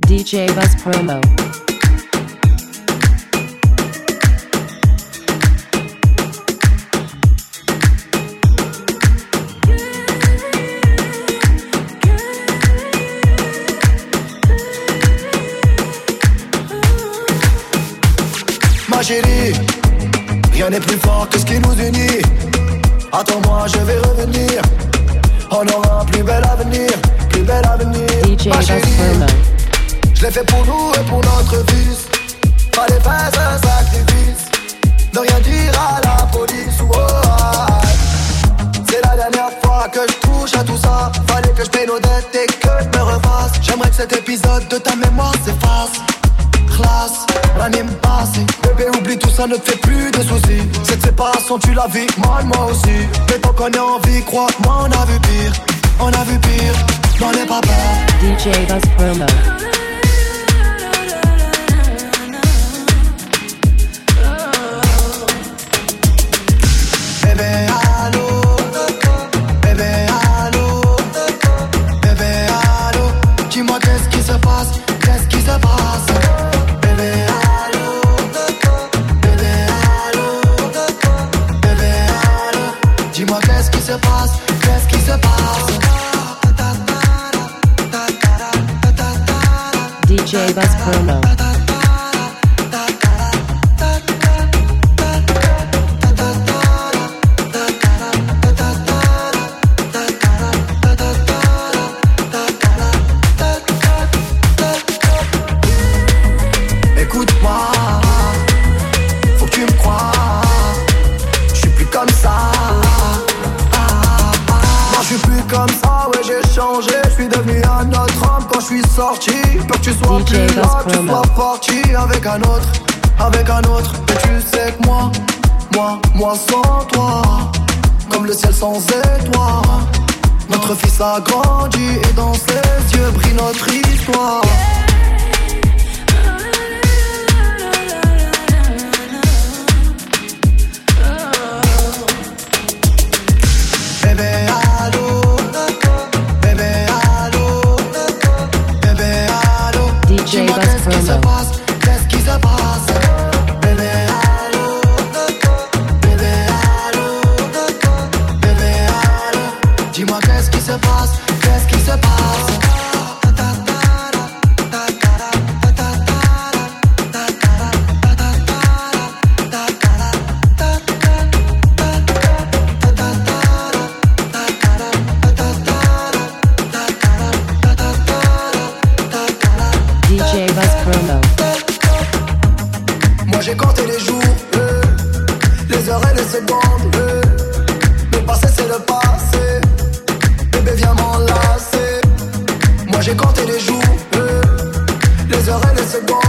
DJ Buzz Promo. Ma chérie, rien n'est plus fort que ce qui nous unit. Attends-moi, je vais revenir. On aura un plus bel avenir, plus bel avenir. DJ Ma chérie, je l'ai fait pour nous et pour notre fils. Fallait faire un sacrifice, ne rien dire à la police. Oh, c'est la dernière fois que je touche à tout ça. Fallait que je paye nos dettes et que je me refasse. J'aimerais que cet épisode de ta mémoire s'efface. Classe, l'année me passe. Bébé, oublie tout ça, ne te fais plus de soucis. Cette séparation, tu la vis, moi aussi. Mais tant qu'on est en vie, crois-moi, on a vu pire. On a vu pire, n'en aie pas peur. DJ Buzz Promo. Bébé, allô. Bébé, allô. Bébé, allô. Dis-moi qu'est-ce qui se passe, qu'est-ce qui se passe. Dis-moi qu'est-ce qui se passe, qu'est-ce qui se passe. DJ Buzz Promo. Écoute-moi, faut que tu me crois. Je suis plus comme ça. Je suis plus comme ça, ouais j'ai changé. Je suis devenu un autre homme quand je suis sorti. Peur que tu sois DJ plus là, Buzz que tu Promo. sois parti avec un autre. Avec un autre, mais tu sais que moi sans toi, comme le ciel sans étoiles. Notre fils a grandi et dans ses yeux brille notre histoire. Bébé, allô. Bébé, allô. Bébé, allô. DJ Dis-moi Buzz qu'est-ce qui se Promo. passe, qu'est-ce qui se passe. Bébé, allô. Bébé, allô. Bébé, allô. Dis-moi qu'est-ce qui se passe, qu'est-ce qui se passe. DJ Buzz Promo. Moi j'ai compté les jours, les heures et les secondes. Le passé c'est le passé, bébé viens m'enlacer. Moi j'ai compté les jours, les heures et les secondes.